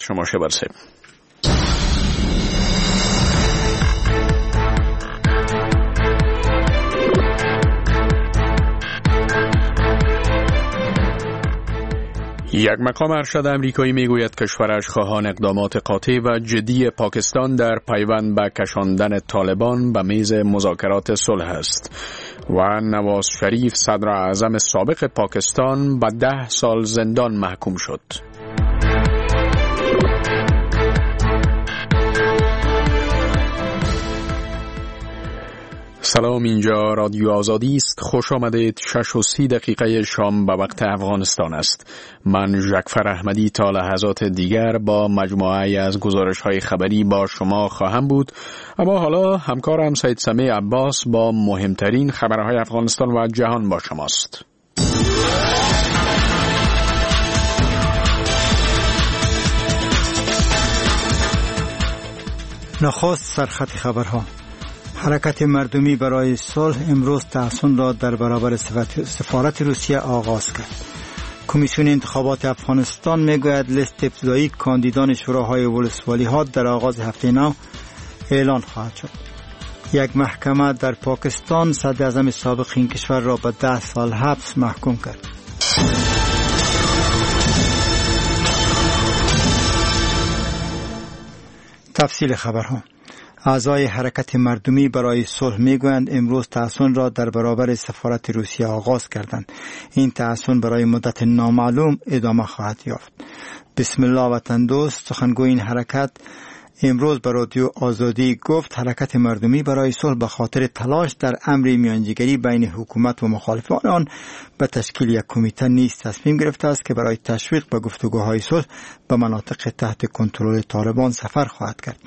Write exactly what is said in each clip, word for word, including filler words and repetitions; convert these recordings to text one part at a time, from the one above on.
شما شبرسه. یک مقام ارشد امریکایی میگوید کشورش خواهان اقدامات قاطع و جدی پاکستان در پیوند به کشاندن طالبان به میز مذاکرات صلح است و نواز شریف صدر اعظم سابق پاکستان به ده سال زندان محکوم شد. سلام، اینجا رادیو آزادی است. خوش آمدید. شش و سی دقیقه شام به وقت افغانستان است. من ژکفر احمدی تا لحظات دیگر با مجموعه از گزارش‌های خبری با شما خواهم بود، اما حالا همکارم سید سمیع عباس با مهمترین خبرهای افغانستان و جهان با شماست. نخست سرخط خبرها. حرکت مردمی برای صلح امروز تحسن را در برابر سفارت روسیه آغاز کرد. کمیسیون انتخابات افغانستان میگوید لیست ابتدایی کاندیدان شوراهای ولسوالی ها در آغاز هفته نو اعلان خواهد شد. یک محکمه در پاکستان صدر اعظم سابق این کشور را به ده سال حبس محکوم کرد. تفصیل خبرها. اعضای حرکت مردمی برای صلح میگویند امروز تحسن را در برابر سفارت روسیه آغاز کردند. این تحسن برای مدت نامعلوم ادامه خواهد یافت. بسم الله وطن دوست، سخنگوی این حرکت، امروز به رادیو آزادی گفت حرکت مردمی برای صلح به خاطر تلاش در امر میانجیگری بین حکومت و مخالفان آن به تشکیل یک کمیته نیز تصمیم گرفته است که برای تشویق به گفتگوهای صلح به مناطق تحت کنترل طالبان سفر خواهد کرد.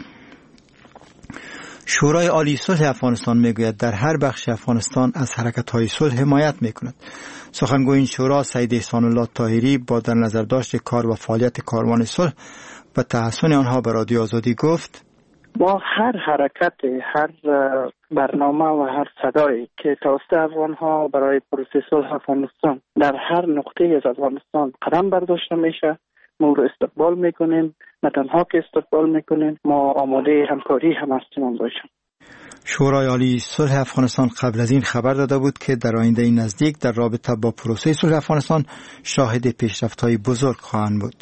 شورای عالی صلح افغانستان میگوید در هر بخش افغانستان از حرکت‌های صلح حمایت میکند. سخنگوی این شورا سید احسان الله طاهری با در نظر داشت کار و فعالیت کاروان صلح و تحسن آنها به رادیو آزادی گفت: با هر حرکت، هر برنامه و هر صدایی که توسط افغان‌ها برای پروسه صلح افغانستان در هر نقطه از افغانستان قدم برداشته میشه، ما رو استقبال میکنیم. نه تنها که استقبال میکنیم، ما آماده همکاری هم هستیم باشیم. شورای عالی صلح افغانستان قبل از این خبر داده بود که در آینده نزدیک در رابطه با پروسه صلح افغانستان شاهد پیشرفت‌های بزرگ خواهند بود.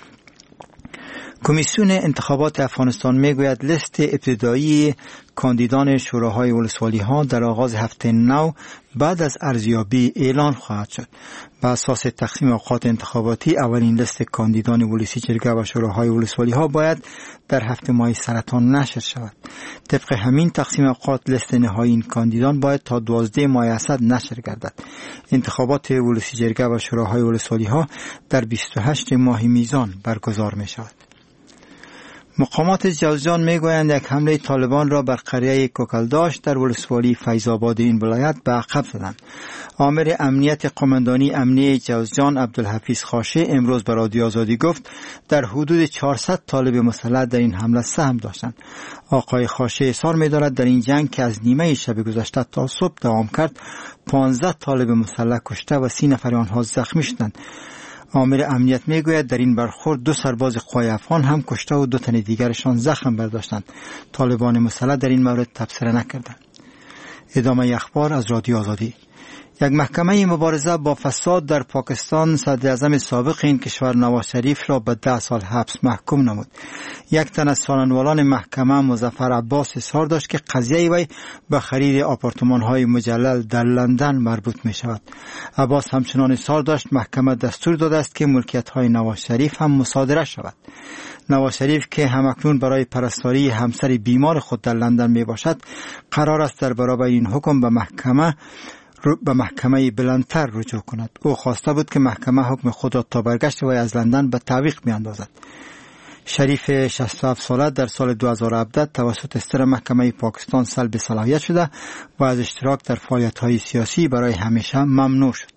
کمیسیون انتخابات افغانستان میگوید لیست ابتدایی کاندیدان شوراهای ولسوالی ها در آغاز هفته نو بعد از ارزیابی اعلان خواهد شد. بر اساس تقسیم اوقات انتخاباتی اولین لیست کاندیدان ولسی جرگه و شوراهای ولسوالی ها باید در هفته ماه سرطان نشر شود. طبق همین تقسیم اوقات لیست نهایی این کاندیدان باید تا دوازده ماه اسد نشر گردد. انتخابات ولسی جرگه و شوراهای ولسوالی ها در بیست و هشت ماه میزان برگزار می شود. مقامات جوزجان میگویند یک حمله طالبان را بر قریه کوکلداش در ولسوالی فیض‌آباد این ولایت به عقب زدند. آمر امنیت قماندانی امنیه جوزجان عبدالحفیظ خاشه امروز به رادیو آزادی گفت در حدود چهارصد طالب مسلح در این حمله سهم داشتند. آقای خاشه اظهار می‌دارد در این جنگ که از نیمه شب گذشته تا صبح دوام کرد پانزده طالب مسلح کشته و سی نفر آنها زخمی شدند. آمر امنیت میگوید در این برخورد دو سرباز قوای افغان هم کشته و دو تن دیگرشان زخم برداشتند. طالبان مسلح در این مورد تبصره نکردند. ادامه اخبار از رادیو آزادی. یک محکمه مبارزه با فساد در پاکستان صدر اعظم سابق این کشور نواز شریف را به ده سال حبس محکوم نمود. یک تن از سالنوالان محکمه مظفر عباس اظهار داشت که قضیه وی به خرید آپارتمان‌های مجلل در لندن مربوط می شود. عباس همچنان اظهار داشت محکمه دستور داده است که ملکیت‌های نواز شریف هم مصادره شود. نواز شریف که همکنون برای پرستاری همسر بیمار خود در لندن می باشد، قرار است در برابر این حکم به محکمه به محکمه بلندتر رجوع کند. او خواسته بود که محکمه حکم خود را تا برگشت وی از لندن به تعویق میاندازد. شریف شصت و هفت ساله در سال دو هزار و هفده توسط ستر محکمه پاکستان سلب صلاحیت شده و از اشتراک در فعالیت‌های سیاسی برای همیشه ممنوع شد.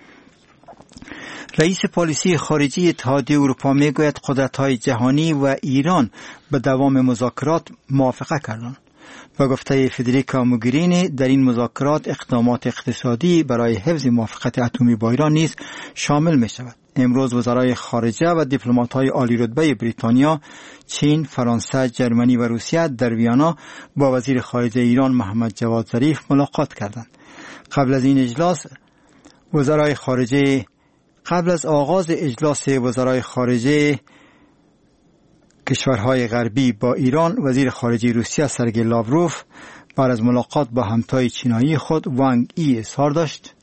رئیس پالیسی خارجی اتحادیه اروپا میگوید قدرت‌های جهانی و ایران به دوام مذاکرات موافقه کردند. و گفته فدریکا موگرینی در این مذاکرات اقدامات اقتصادی برای حفظ موافقت اتمی با ایران نیز شامل می شود. امروز وزرای خارجه و دیپلمات‌های عالی رتبه بریتانیا، چین، فرانسه، جرمنی و روسیه در ویانا با وزیر خارجه ایران محمد جواد ظریف ملاقات کردند. قبل از این اجلاس وزرای خارجه قبل از آغاز اجلاس وزرای خارجه کشورهای غربی با ایران، وزیر خارجه روسیه سرگئی لاوروف بعد از ملاقات با همتای چینایی خود وانگ ای اظهار داشت: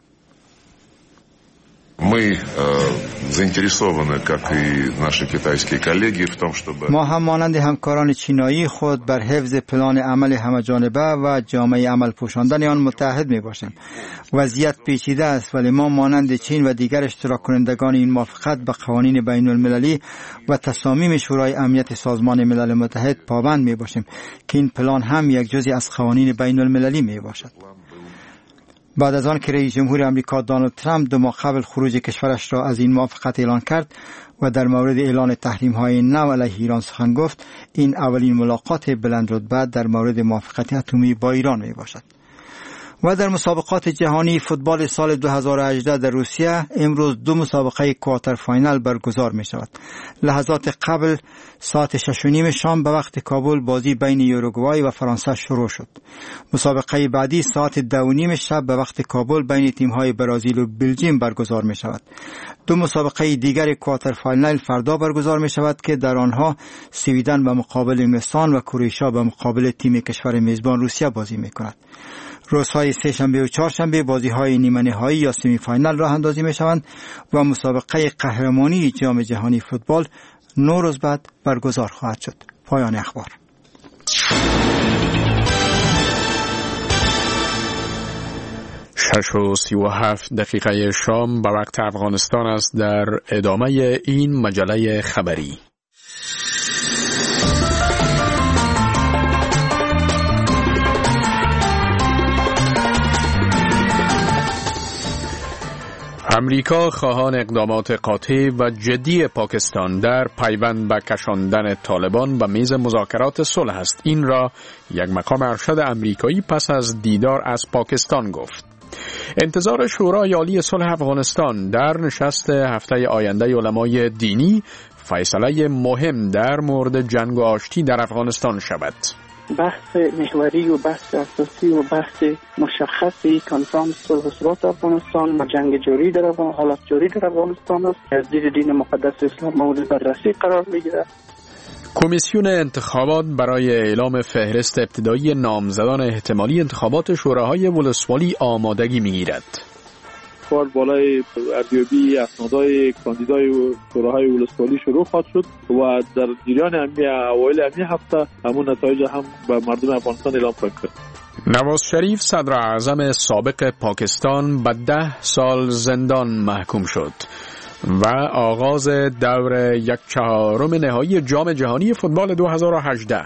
Мы заинтересованы, как и наши китайские коллеги, в том, чтобы ما هم مانند همکاران چینایی خود بر حفظ پلان عمل همه‌جانبه و جامعه عمل پوشاندن آن متحد می باشیم. وضعیت پیچیده است، ولی ما مانند چین و دیگر اشتراک کنندگان این موافقت به قوانین بین المللی و تصامیم شورای امنیت سازمان ملل متحد پابند می باشیم که این پلان هم یک جزئی از قوانین بین المللی می باشد. بعد از آن که رئیس جمهور آمریکا دونالد ترامپ دو ماه قبل خروج کشورش را از این موافقت اعلان کرد و در مورد اعلان تحریم‌های نو علیه ایران سخن گفت، این اولین ملاقات بلند رتبه در مورد موافقت اتمی با ایران می باشد. و در مسابقات جهانی فوتبال سال دو هزار و هجده در روسیه امروز دو مسابقه کوارتر فاینال برگزار می شود. لحظات قبل ساعت شش و نیم شام به وقت کابل بازی بین یوروگوای و فرانسه شروع شد. مسابقه بعدی ساعت دو و نیم شب به وقت کابل بین تیم‌های برزیل و بلژیم برگزار می شود. دو مسابقه دیگر کوارتر فاینال فردا برگزار می شود که در آنها سویدن به مقابل انگلستان و کرواتیا به مقابل تیم کشور میزبان روسیه بازی می کند. روزهای سه شنبه و چهار شنبه بازی های نیمه نهایی یا سمی فاینال راه اندازی می شوند و مسابقه قهرمانی جام جهانی فوتبال نه روز بعد برگزار خواهد شد. پایان اخبار. شش و سی و هفت دقیقه شام به وقت افغانستان است. در ادامه این مجله خبری امریکا خواهان اقدامات قاطع و جدی پاکستان در پیوند به کشاندن طالبان به میز مذاکرات صلح است. این را یک مقام ارشد امریکایی پس از دیدار از پاکستان گفت. انتظار شورای عالی صلح افغانستان در نشست هفته آینده علمای دینی فیصله مهم در مورد جنگ و آشتی در افغانستان شود. بحث محوری و بحث اساسی و بحث مشخصی کنفرانس صلح و ثبات افغانستان و جنگ جاری در افغانستان، حالت جاری در افغانستان است. از دید دین مقدس اسلام مورد بررسی قرار میگیرد. کمیسیون انتخابات برای اعلام فهرست ابتدایی نامزدان احتمالی انتخابات شوراهای ولسوالی آمادگی میگیرد. کار بالای ارزیابی اسنادهای کاندیدای شوراهای ولسوالی شروع خواهد شد و در جریان همین اوایل همین هفته همون نتایج هم به مردم افغانستان اعلام خواهد کرد. نواز شریف صدر اعظم سابق پاکستان به ده سال زندان محکوم شد و آغاز دور یک چهارم نهایی جام جهانی فوتبال دو هزار و هجده.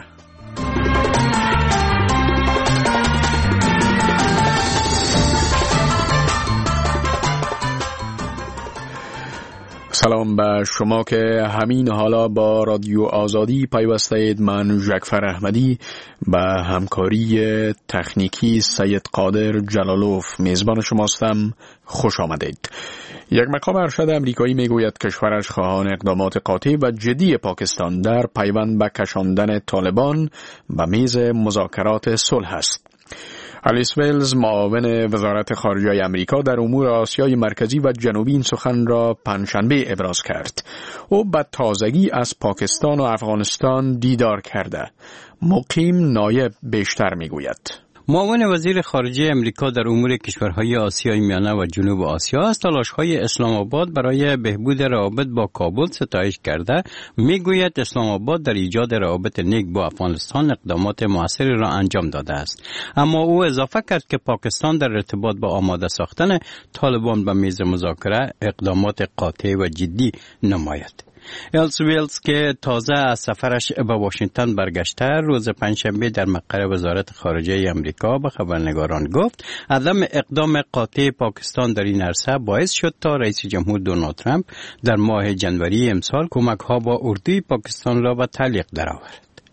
سلام به شما که همین حالا با رادیو آزادی پیوسته اید. من جعفر احمدی به همکاری تکنیکی سید قادر جلالوف میزبان شماستم. خوش آمدید. یک مقام ارشد امریکایی میگوید کشورش خواهان اقدامات قاطع و جدی پاکستان در پیوند به کشاندن طالبان به میز مذاکرات صلح است. الیس ویلز معاون وزارت خارجه آمریکا در امور آسیای مرکزی و جنوبی این سخن را پنجشنبه ابراز کرد. او به تازگی از پاکستان و افغانستان دیدار کرده. مقیم نایب بیشتر میگوید. معاون وزیر خارجه امریکا در امور کشورهای آسیای میانه و جنوب آسیا از تلاش‌های اسلام آباد برای بهبود روابط با کابل ستایش کرده. میگوید اسلام آباد در ایجاد روابط نیک با افغانستان اقدامات موثری را انجام داده است، اما او اضافه کرد که پاکستان در ارتباط با آماده ساختن طالبان به میز مذاکره اقدامات قاطع و جدی نماید. الیس ویلز که تازه از سفرش به واشنگتن برگشته روز پنجشنبه در مقر وزارت خارجه امریکا به خبرنگاران گفت عدم اقدام قاطع پاکستان در این عرصه باعث شد تا رئیس جمهور دونالد ترامپ در ماه جنوری امسال کمک‌ها با اردوی پاکستان را به تعلیق درآورد.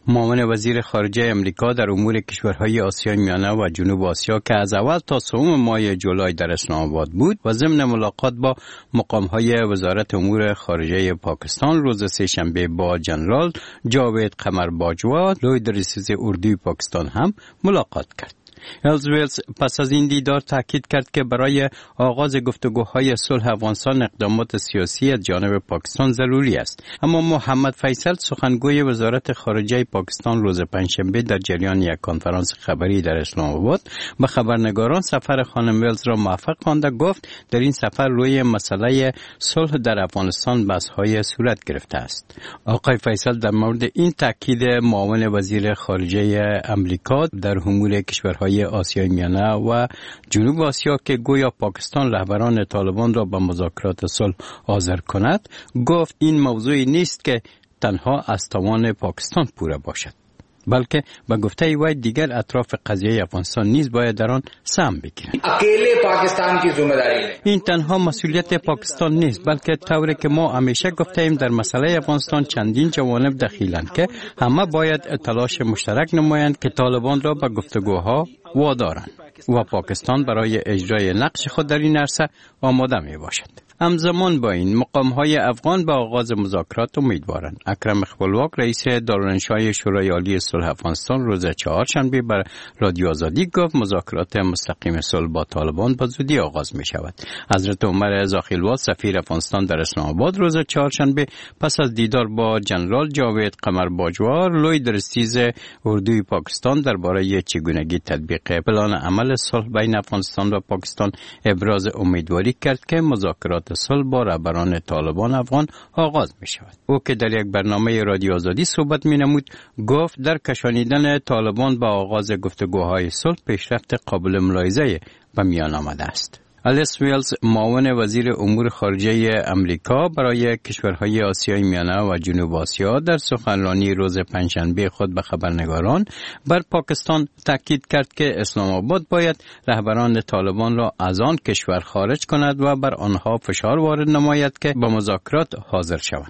معاون وزیر خارجه امریکا در امور کشورهای آسیای میانه و جنوب آسیا که از اول تا سوم ماه جولای در اسلام آباد بود و ضمن ملاقات با مقامهای وزارت امور خارجه پاکستان روز سه‌شنبه با جنرال جاوید قمر باجوا لوی رئیس اردوی پاکستان هم ملاقات کرد. الزویلز پس از این دیدار تاکید کرد که برای آغاز گفتگوهای صلح افغانستان اقدامات سیاسی از جانب پاکستان ضروری است. اما محمد فیصل سخنگوی وزارت خارجه پاکستان روز پنجشنبه در جریان یک کنفرانس خبری در اسلام آباد به خبرنگاران سفر خانم ویلز را موفق خوانده گفت در این سفر روی مسئله صلح در افغانستان بحث‌های صورت گرفته است. آقای فیصل در مورد این تاکید معاون وزیر خارجه امریکا در امور کشورهای آسیای میانه و جنوب آسیا که گویا پاکستان رهبران طالبان را به مذاکرات صلح حاضر کند گفت این موضوعی نیست که تنها از توان پاکستان پوره باشد، بلکه به گفته وی دیگر اطراف قضیه افغانستان نیز باید در آن سهم بگیرند. اکیله پاکستان کی ذمہ داری ہے. این تنها مسئولیت پاکستان نیست، بلکه طوری که ما همیشه گفته ایم در مسئله افغانستان چندین جوانب دخیلند که همه باید تلاش مشترک نمایند که طالبان را به گفتگوها وادارند و پاکستان برای اجرای نقش خود در این عرصه آماده می باشد. همزمان با این مقام‌های افغان به آغاز مذاکرات امیدوارند. اکرم خپلواک رئیس دارالانشای شورای عالی صلح افغانستان روز چهارشنبه بر رادیو آزادی گفت مذاکرات مستقیم صلح با طالبان به زودی آغاز می شود. حضرت عمر زاخیلواد سفیر افغانستان در اسلام آباد روز چهارشنبه پس از دیدار با جنرال جاوید قمر باجوا لوی درستیز اردوی پاکستان درباره چگونگی تطبیق پلان عمل صلح بین افغانستان و پاکستان ابراز امیدواری کرد که مذاکرات صلح با رهبران طالبان افغان آغاز می شود. او که در یک برنامه رادیو آزادی صحبت می نمود گفت در کشانیدن طالبان به آغاز گفتگوهای صلح پیشرفت قابل ملاحظه به میان آمده است. الیس ویلز معاون وزیر امور خارجه امریکا برای کشورهای آسیای میانه و جنوب آسیا در سخنرانی روز پنجشنبه خود به خبرنگاران بر پاکستان تاکید کرد که اسلام آباد باید رهبران طالبان را از آن کشور خارج کند و بر آنها فشار وارد نماید که به مذاکرات حاضر شوند.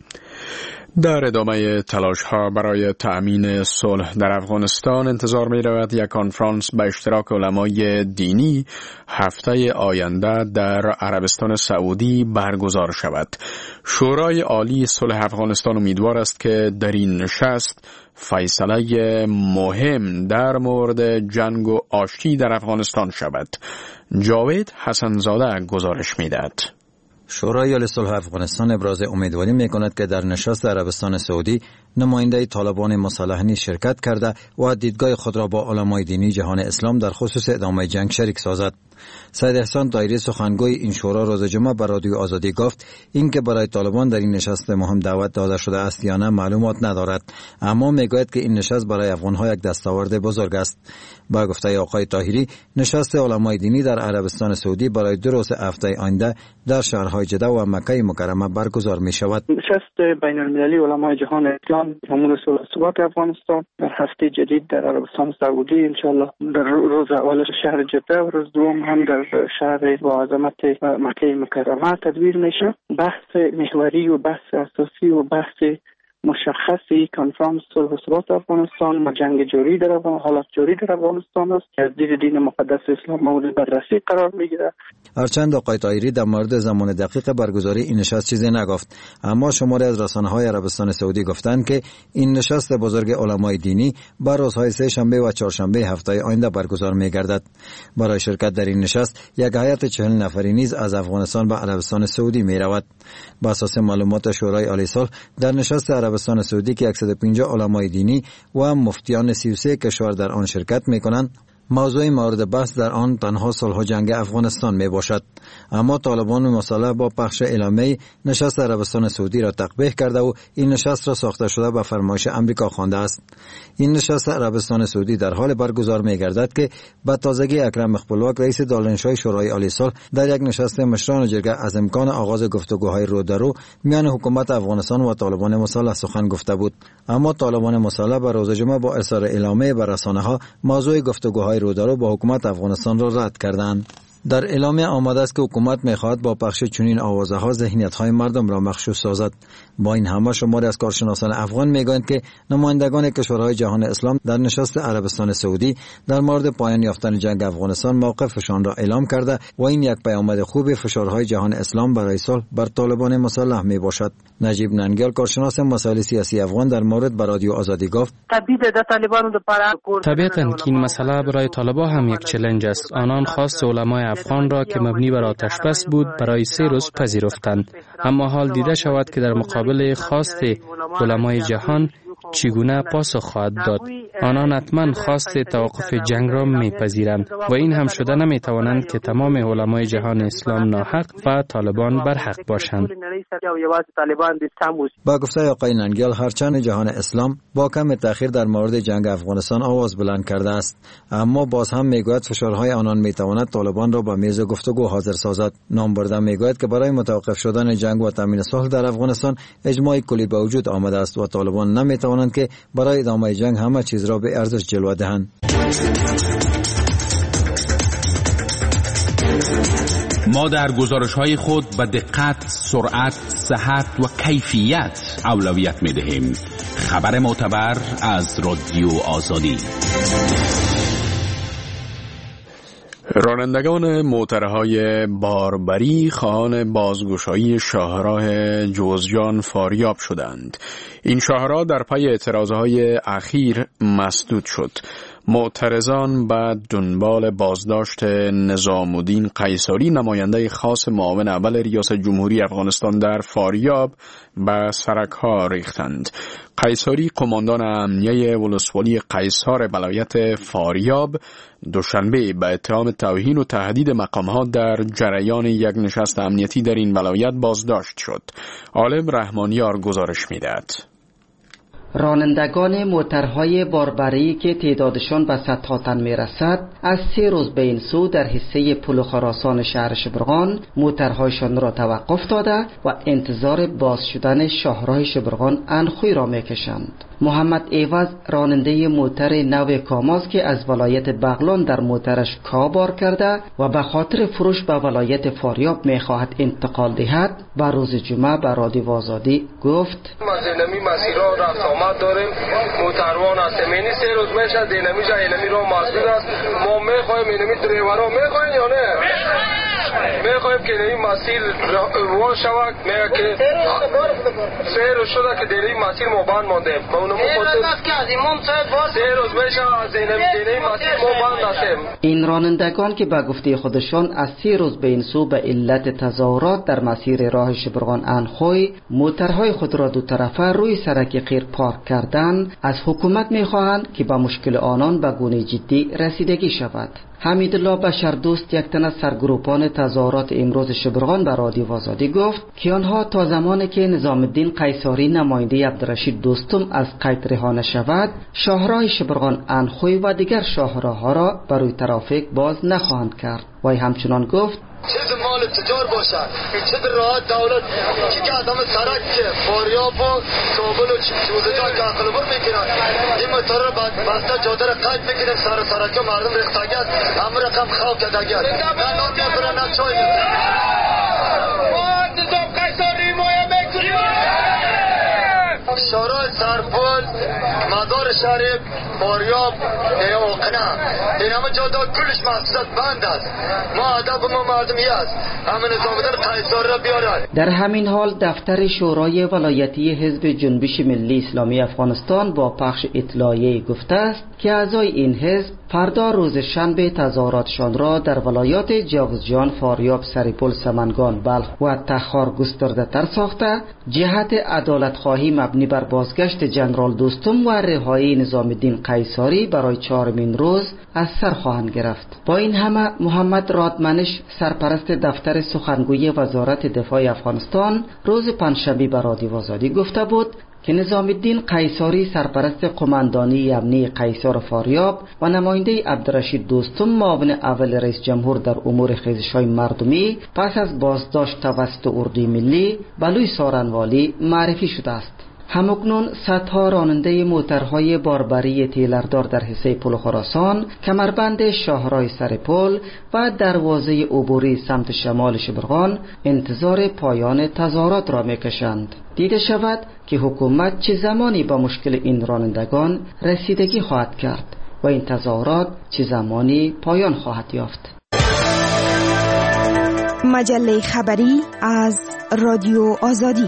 در ادامه تلاش‌ها برای تأمین صلح در افغانستان انتظار می‌رود یک کنفرانس به اشتراک علمای دینی هفته آینده در عربستان سعودی برگزار شود. شورای عالی صلح افغانستان امیدوار است که در این نشست فیصله مهم در مورد جنگ و آشتی در افغانستان شود. جاوید حسنزاده گزارش می‌دهد. شورای عالی صلح افغانستان ابراز امیدواری می‌کند که در نشست عربستان سعودی نماینده طالبان مسلح نیز شرکت کرده و دیدگاه خود را با علمای دینی جهان اسلام در خصوص ادامه جنگ شریک سازد. سید احسان طاهری سخنگوی این شورا روز جمعه بر رادیو آزادی گفت اینکه برای طالبان در این نشست مهم دعوت داده شده است یا نه معلومات ندارد، اما میگوید که این نشست برای افغان‌ها یک دستاورد بزرگ است. با گفته آقای طاهری نشست علمای دینی در عربستان سعودی برای دو روز هفته آینده در شهرهای جده و مکه مکرمه برگزار می شود. نشست بین المللی علمای جهان اسلام امور صلح و ثبات افغانستان در هفته جدید در عربستان سعودی ان شاء الله در روز اول شهر جده و روز دوم هم در شهر با عظمت مکه مکرمه تدبیر میشه. بحث محوری و بحث اساسی و بحث مشخصی کنفرانس صلح و ثبات افغانستان و جنگ جاری در افغانستان، حالت جاری در افغانستان است که از دید دین مقدس اسلام مورد بررسی قرار میگیره. هرچند آقای طاهری در مورد زمان دقیق برگزاری این نشست چیزی نگفت، اما شماری از رسانه‌های عربستان سعودی گفتند که این نشست بزرگ علمای دینی بر روزهای سه شنبه و چهارشنبه هفته آینده برگزار می‌گردد. برای شرکت در این نشست یک هیئت چهل نفری نیز از افغانستان به عربستان سعودی می‌رود. بر اساس معلومات شورای عالی صلح در نشست عربستان سعودی که صد و پنجاه علمای دینی و مفتیان سی و سه کشور در آن شرکت می‌کنند، موضوع مورد بحث در آن تنها صلح و جنگ افغانستان می باشد. اما طالبان مسلح با پخش اعلامیه نشست عربستان سعودی را تقبیح کرده و این نشست را ساخته شده به فرمایش امریکا خوانده است. این نشست عربستان سعودی در حال برگزار می گردد که به تازگی اکرم خپلواک رئیس دارالانشای شورای عالی صلح در یک نشست مشران جرگه از امکان آغاز گفتگوهای رو در رو میان حکومت افغانستان و طالبان مسلح سخن گفته بود. اما طالبان مسلح به روز جمعه با ارسال اعلامیه به رسانه‌ها موضوع گفتگوهای رو در رو با حکومت افغانستان را رد کردند. در اعلامیه آمده است که حکومت می‌خواهد با پخش چنین آوازه‌ها ذهنیت‌های مردم را مغشوش سازد. با این همه شماری از کارشناسان افغان می‌گویند که نمایندگان کشورهای جهان اسلام در نشست عربستان سعودی در مورد پایان یافتن جنگ افغانستان موقفشان را اعلام کرده و این یک پیامد خوب فشارهای جهان اسلام برای صلح بر طالبان مسلح میباشد. نجیب ننگیال کارشناس مسائل سیاسی افغان در مورد به رادیو آزادی گفت: طبیعتاً که این مسئله برای طالبان هم یک چالش است. آنان خواست علمای افغان را که مبنی بر آتش بس بود برای سه روز پذیرفتند، اما حال دیده شود که در مقابل خواست علمای جهان چگونه پاسخ خواهد داد. آنان حتما خواست توقف جنگ را میپذیرند و این هم شده نمیتوانند که تمام علمای جهان اسلام ناحق و طالبان برحق باشند. با گفته آقای ننگیال، هرچند جهان اسلام با کم تأخیر در مورد جنگ افغانستان آواز بلند کرده است، اما باز هم میگوید فشارهای آنان میتواند طالبان را به میز گفتگو حاضر سازد. نام برده میگوید که برای متوقف شدن جنگ و تامین صلح در افغانستان اجماع کلی به وجود آمده است و طالبان نمیتوانند که برای ادامه جنگ همه چیز را به ارزش جلوه دهند. ما در گزارش‌های خود به دقت، سرعت، صحت و کیفیت اولویت می‌دهیم. خبر معتبر از رادیو آزادی. رانندگان موترهای باربری خواهان بازگشایی شاهراه جوزجان فاریاب شدند. این شاهراه در پی اعتراضهای اخیر مسدود شد. معترضان به دنبال بازداشت نظام الدین قیصاری، نماینده خاص معاون اول ریاست جمهوری افغانستان در فاریاب، به سرک‌ها ریختند. قیصاری، قماندان امنیه ولسوالی قیصار ولایت فاریاب، دوشنبه به اتهام توهین و تهدید مقامات در جریان یک نشست امنیتی در این ولایت بازداشت شد. عالم رحمانیار گزارش می‌دهد. رانندگان موترهای باربری که تعدادشان به صدها تن میرسد، از سه روز به این سو در حصه پل خراسان شهر شبرغان موترهایشان را توقف داده و انتظار باز شدن شاهراه شبرغان انخوی را میکشند. محمد ایوز، راننده موتر نو کاماز که از ولایت بغلان در موترش کابار کرده و به خاطر فروش به ولایت فاریاب میخواهد انتقال دهد، به روز جمعه به رادیو آزادی گفت: داریم موتروان هستیم، اینی سه روز میشه دینمی جا اینمی رو مسئول است. ما میخوایم اینمی دریورا میخوایم یا نه؟ میخوایم که این مسیر روان شود. میگه که سه روز شده که در این مسیر ما بند ماندیم. ما اونمو خودت سه روز میشه از اینمی مسیر ما بند هستیم. این رانندگان که به گفته خودشان از سه روز به این سو به علت تظاهرات در مسیر راه شبرغان انخوی موترهای خود را دو طرفه روی سرک قیر پارک کردن، از حکومت میخواهند که به مشکل آنان به گونه جدی رسیدگی شود. حمیدالله بشردوست، یک تن از سرگروپان تظاهرات امروز شبرغان، به رادیو آزادی گفت که آنها تا زمانی که نظام الدین قیصاری نماینده عبدالرشید دوستم از قید رها نشود، شاهراه شبرغان انخوی و دیگر شاهراه‌ها را برای ترافیک باز نخواهند کرد. و همچنان گفت: چه مال تجار باشد، چه راه دولت که که آدم سرک که فاریاب و کابل و جوزجان که اقلبر میکنن، این موتر را بسته جاده را قید میکنیم، سر سرک مردم رختگت همه رقم خواب کدگت نه نام میکنن نه چای میکنن. ما نظام قیصاری مایه میکنیم. شارع سرپل، مزار شریف، فاریاب، اوقنا، این همه جاده کلش مقصد بند است. ما ادب ما مردمی است، همه نظام الدین قیصاری را بیارن. در همین حال دفتر شورای ولایتی حزب جنبش ملی اسلامی افغانستان با پخش اطلاعیه گفته است که اعضای این حزب فردا روز شنبه تظاهراتشان را در ولایات جوزجان، فاریاب، سرپل، سمنگان، بلخ و تخار گسترده تر ساخته، جهت عدالت خواهی مبنی بر بازگشت جنرال دوستم و رهایی نظام الدین قیصاری برای چهارمین روز از سر خواهند گرفت. با این همه محمد رادمنش، سرپرست دفتر سخنگوی وزارت دفاع افغانستان، روز پنجشنبه به رادیو آزادی گفته بود که نظام الدین قیصاری، سرپرست قماندانی امنی قیصار فاریاب و نماینده عبدالرشید دوستم، معاون اول رئیس جمهور در امور خیزش‌های مردمی، پس از بازداشت توسط اردوی ملی به لوی سارنوالی معرفی شده است. همکنون صدها راننده موترهای باربری تیلردار در حصه پل خراسان، کمربند شاهراه سر پل و دروازه عبوری سمت شمال شبرغان انتظار پایان تظاهرات را میکشند. دیده شود که حکومت چه زمانی با مشکل این رانندگان رسیدگی خواهد کرد و این تظاهرات چه زمانی پایان خواهد یافت. مجله خبری از رادیو آزادی.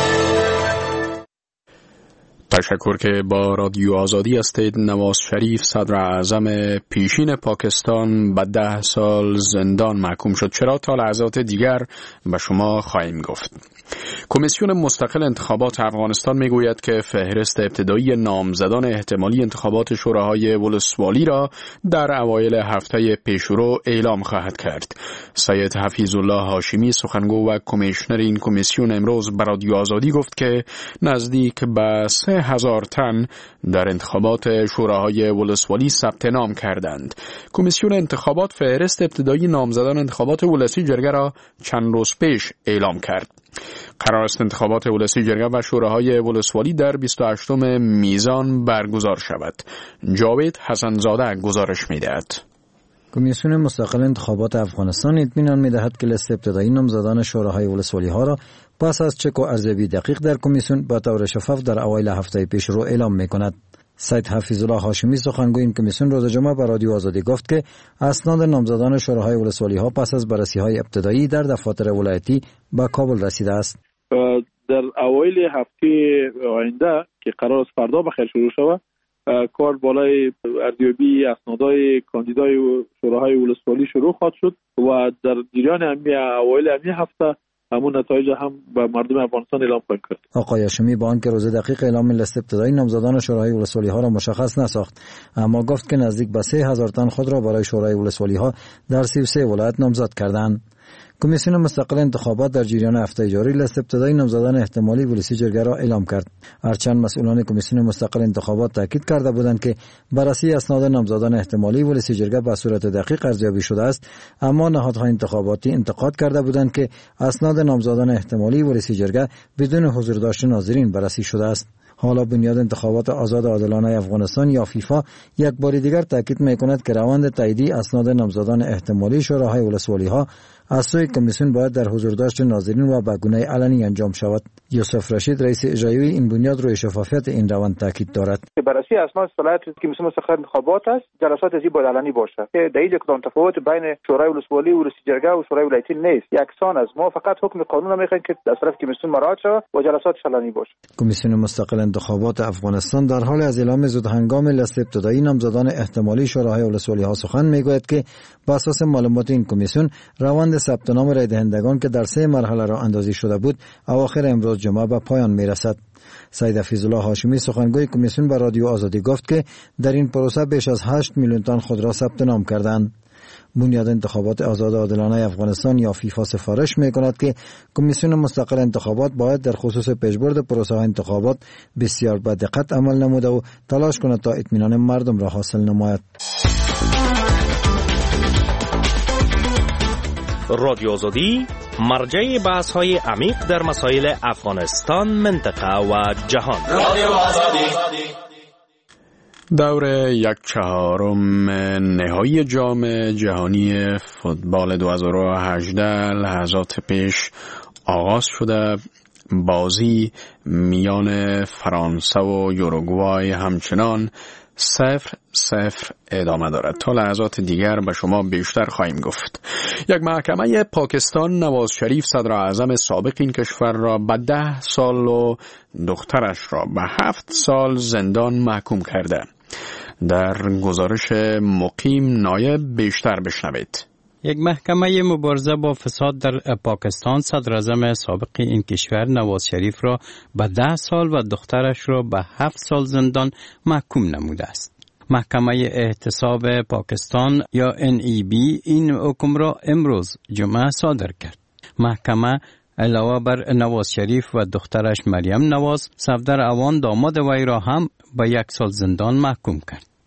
تشکر که با رادیو آزادی هستید. نواز شریف صدر اعظم پیشین پاکستان به ده سال زندان محکوم شد. چرا؟ تا لحظات دیگر به شما خواهیم گفت. کمیسیون مستقل انتخابات افغانستان میگوید که فهرست ابتدایی نامزدان احتمالی انتخابات شوراهای ولسوالی را در اوایل هفته پیشرو اعلام خواهد کرد. سید حفیظ الله هاشمی سخنگو و کمیشنر این کمیسیون امروز به رادیو آزادی گفت که نزدیک به سه هزار تن در انتخابات شوراهای ولسوالی ثبت نام کردند. کمیسیون انتخابات فهرست ابتدایی نامزدان انتخابات ولسی جرگه را چند روز پیش اعلام کرد. قرار است انتخابات ولسی جرگه و شوراهای ولسوالی در بیست و هشتم میزان برگزار شود. جاوید حسنزاده گزارش می‌دهد. کمیسیون مستقل انتخابات افغانستان اطمینان می‌دهد که لیست ابتدایی نامزدان شوراهای ولسوالی ها را پس از چک و ارزیابی دقیق در کمیسیون با طور شفاف در اوایل هفته پیش رو اعلام می‌کند. سید حفیظ الله هاشمی سخنگوی این کمیسیون روز جمعه به رادیو آزادی گفت که اسناد نامزدان شوراهای ولسوالی ها پس از بررسی‌های ابتدایی در دفاتر ولایتی به کابل رسیده است. در اوایل هفته آینده که قرار است فردا بخیر شروع شود، کار بالای ارزیابی اسنادهای کاندیدای شوراهای ولسوالی شروع خواهد شد و در جریان همین اوایل همین هفته همون نتایج هم به مردم افغانستان اعلام خواهد کرد. آقای هاشمی با آنکه روز دقیق اعلام لیست ابتدایی نامزدان شورای ولسوالی ها را مشخص نساخت، اما گفت که نزدیک به سه هزار تن خود را برای شورای ولسوالی ها در سی و سه ولایت نامزد کردند. کمیسیون مستقل انتخابات در جریان هفته جاری لیست ابتدایی نامزدان احتمالی ولسی جرگه را اعلام کرد. هرچند مسئولان کمیسیون مستقل انتخابات تاکید کرده بودند که بررسی اسناد نامزدان احتمالی ولسی جرگه به صورت دقیق ارزیابی شده است، اما نهادهای انتخاباتی انتقاد کرده بودند که اسناد نامزدان احتمالی ولسی جرگه بدون حضور داشت ناظرین بررسی شده است. حالا بنیاد انتخابات آزاد و عادلانه افغانستان یا فیفا یک بار دیگر تاکید می‌کند که روند تاییدی اسناد نامزدان احتمالی شوراهای ولسوالی ها از سوی کمیسیون باید در حضور داشت ناظرین و به گونه علنی انجام شود. یوسف رشید رئیس اجرایی این بنیاد روی شفافیت این روند تاکید دارد. بررسی اسناد صلاحیت کمیسیون مستقل انتخابات است، جلسات ازی باید علنی باشد. در هیچ کدام تفاوت بین شورای ولسوالی و ولسی جرگه و شورای ولایتی نیست، یکسان است. ما فقط حکم قانون را می‌خواهیم که از طرف کمیسیون مراعات شود و جلسات علنی باشد. کمیسیون مستقل انتخابات افغانستان در حال از اعلام زود هنگام لیست ابتدایی نامزدان احتمالی شوراهای ولسوالی ها سخن میگوید که بر اساس معلومات این کمیسیون روند ثبت نام رای دهندگان که در سه مرحله را اندازی شده بود اواخر امروز جمعه به پایان میرسد. سید حفیظ الله هاشمی سخنگوی کمیسیون به رادیو آزادی گفت که در این پروسه بیش از هشت میلیون تن خود را ثبت نام کردند. بنیاد انتخابات آزاد و عادلانه افغانستان یا فیفا سفارش می‌کند که کمیسیون مستقل انتخابات باید در خصوص پیشبرد پروسه انتخابات بسیار با دقت عمل نموده و تلاش کند تا اطمینان مردم را حاصل نماید. رادیو آزادی مرجع بحث‌های عمیق در مسائل افغانستان، منطقه و جهان. رادیو آزادی. دور یک چهارم نهایی جام جهانی فوتبال دو هزار و هجده لحظات پیش آغاز شده. بازی میان فرانسه و یوروگوای همچنان صفر صفر ادامه دارد. تا لحظات دیگر به شما بیشتر خواهیم گفت. یک محکمه پاکستان نواز شریف صدر اعظم سابق این کشور را به ده سال و دخترش را به هفت سال زندان محکوم کرده. در گزارش مقیم نایب بیشتر بشنوید. یک محکمه مبارزه با فساد در پاکستان صدر اعظم سابق این کشور نواز شریف را به ده سال و دخترش را به هفت سال زندان محکوم نموده است. محکمه احتساب پاکستان یا ان ای بی این حکم را امروز جمعه صادر کرد. محکمه علاوه بر نواز شریف و دخترش مریم نواز، صفدر اوان داماد وی را هم به یک سال زندان محکوم کرد.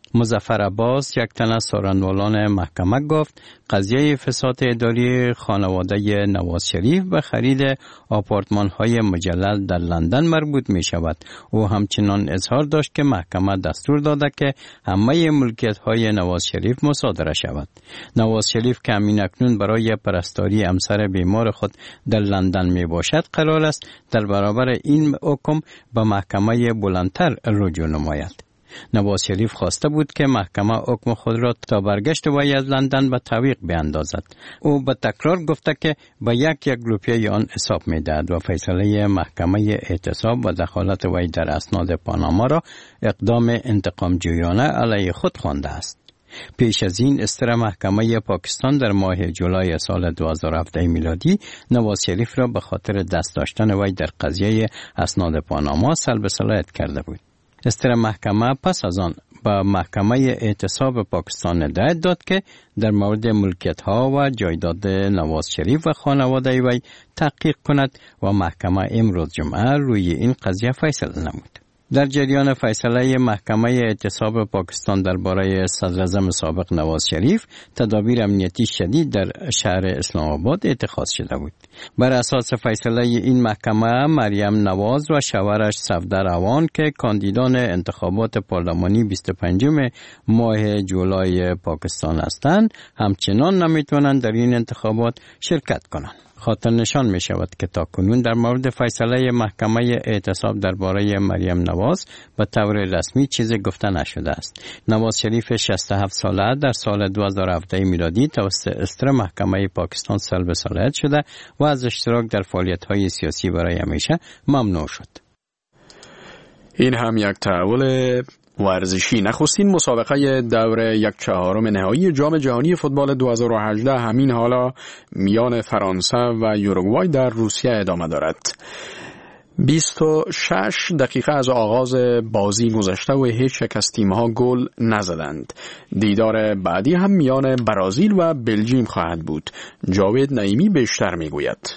مظفر عباس، یک تن از سخنرانان محکمه، گفت قضیه فساد اداری خانواده نواز شریف به خرید آپارتمان های مجلل در لندن مربوط می شود. او همچنان اظهار داشت که محکمه دستور داده که همه ملکیت های نواز شریف مصادره شود. نواز شریف که همین اکنون برای پرستاری همسر بیمار خود در لندن می باشد، قرار است در برابر این حکم به محکمه بلندتر رجوع نماید. نواز شریف خواسته بود که محکمه حکم خود را تا برگشت وی از لندن به تعویق بیاندازد. او به تکرار گفته که به یک یک روپیه آن حساب می دهد و فیصله محکمه اعتصاب و دخالت وی در اسناد پاناما را اقدام انتقام جویانه علیه خود خوانده است. پیش از این استر محکمه پاکستان در ماه جولای سال دو هزار و هفده میلادی نواز شریف را به خاطر دست داشتن وی در قضیه اسناد پاناما سلب صلاحیت کرده بود. استر محکمه پس از آن به محکمه اعتصاب پاکستان هدایت داد که در مورد ملکیت ها و جایداد نواز شریف و خانواده وی تحقیق کند و محکمه امروز جمعه روی این قضیه فیصله نمود. در جریان فیصله محکمه اعتصاب پاکستان درباره صدراعظم سابق نواز شریف، تدابیر امنیتی شدید در شهر اسلام آباد اتخاذ شده بود. بر اساس فیصله این محکمه، مریم نواز و شوهرش صفدر اوان که کاندیدان انتخابات پارلمانی بیست و پنجم ماه جولای پاکستان هستند، همچنان نمیتوانند در این انتخابات شرکت کنند. خاطر نشان می شود که تا کنون در مورد فیصله محکمه اعتصاب درباره مریم نواز به طور رسمی چیزی گفته نشده است. نواز شریف شصت و هفت ساله در سال دو هزار و هفده میلادی توسط استر محکمه پاکستان سلب صلاحیت شده و از اشتراک در فعالیت‌های سیاسی برای همیشه ممنوع شد. این هم یک تحول ورزشی. نخستین مسابقه دور یک چهارم نهایی جام جهانی فوتبال دو هزار و هجده همین حالا میان فرانسه و یوروگوای در روسیه ادامه دارد. بیست و شش دقیقه از آغاز بازی گذشته و هیچ یک از تیم‌ها گل نزدند. دیدار بعدی هم میان برزیل و بلژیم خواهد بود. جاوید نعیمی بیشتر میگوید.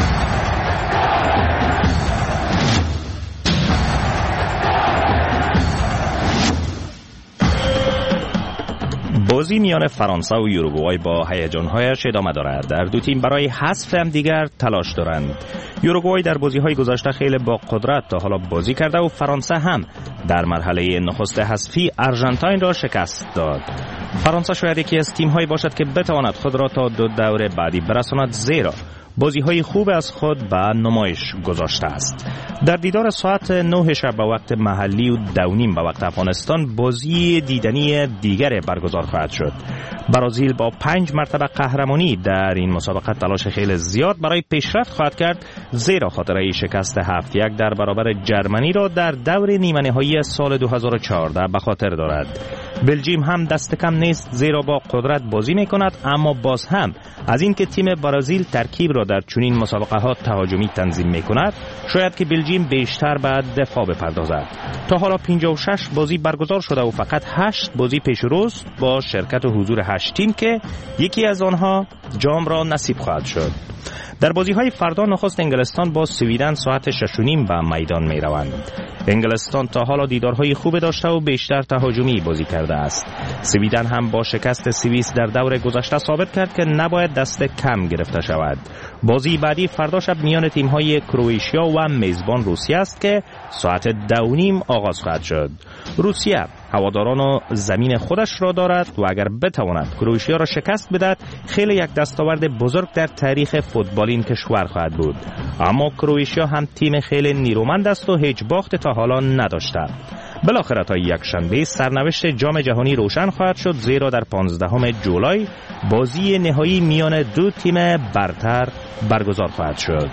بازی میان فرانسه و یوروگوای با هیجان‌هایش ادامه دارد. در دو تیم برای حذف هم دیگر تلاش دارند. یوروگوای در بازی‌های گذشته خیلی با قدرت تا حالا بازی کرده و فرانسه هم در مرحله نخست حذفی آرژانتین را شکست داد. فرانسه شاید یکی از تیم‌هایی باشد که بتواند خود را تا دو دور بعدی برساند، زیرا بازی‌های خوب از خود به نمایش گذاشته است. در دیدار ساعت نه شب به وقت محلی و دو نیم به وقت افغانستان بازی دیدنی دیگر برگزار خواهد شد. برزیل با پنج مرتبه قهرمانی در این مسابقه تلاش خیلی زیاد برای پیشرفت خواهد کرد، زیرا خاطره شکست هفت یک در برابر جرمنی را در دور نیمه نهایی سال دو هزار و چهارده به خاطر دارد. بلژیم هم دست کم نیست، زیرا با قدرت بازی می کند، اما باز هم از اینکه تیم برزیل ترکیب را در چنین مسابقه ها تهاجمی تنظیم می کند، شاید که بلژیم بیشتر به دفاع بپردازد. تا حالا پنجاه و شش بازی برگزار شده و فقط هشت بازی پیش روست با شرکت و حضور هشت تیم که یکی از آنها جام را نصیب خواهد شد. در بازی‌های فردا نخست انگلستان با سویدن ساعت شش و نیم به میدان می‌روند. انگلستان تا حالا دیدارهای خوب داشته و بیشتر تهاجمی بازی کرده است. سویدن هم با شکست سوئیس در دور گذشته ثابت کرد که نباید دست کم گرفته شود. بازی بعدی فردا شب میان تیم‌های کرواتیا و میزبان روسیه است که ساعت دو و نیم آغاز خواهد شد. روسیه هواداران و زمین خودش را دارد و اگر بتواند کرواتیا را شکست بدهد خیلی یک دستاورد بزرگ در تاریخ فوتبال این کشور خواهد بود. اما کرواتیا هم تیم خیلی نیرومند است و هیچ باخت تا حالا نداشته. بالاخره تا یک شنبه سرنوشت جام جهانی روشن خواهد شد، زیرا در پانزدهم جولای بازی نهایی میان دو تیم برتر برگزار خواهد شد.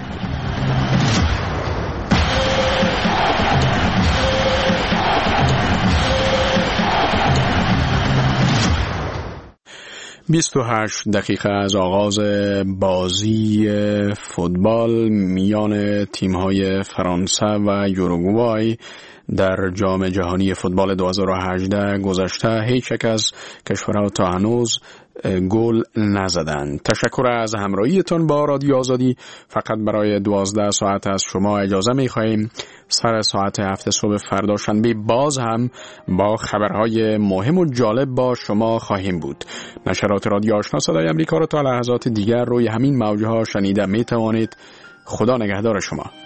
بیست و هشت دقیقه از آغاز بازی فوتبال میان تیم‌های فرانسه و یوروگوای در جام جهانی فوتبال دو هزار و هجده گذشته هیچ یک از کشورها تا هنوز گل نزدند. تشکر از همراهیتان با رادیو آزادی. فقط برای دوازده ساعت از شما اجازه می خواهیم. سر ساعت هفت صبح فردا شنبه باز هم با خبرهای مهم و جالب با شما خواهیم بود. نشرات رادیو آشنا صدای امریکا را تا لحظات دیگر روی همین موجها شنیده می توانید. خدا نگهدار شما.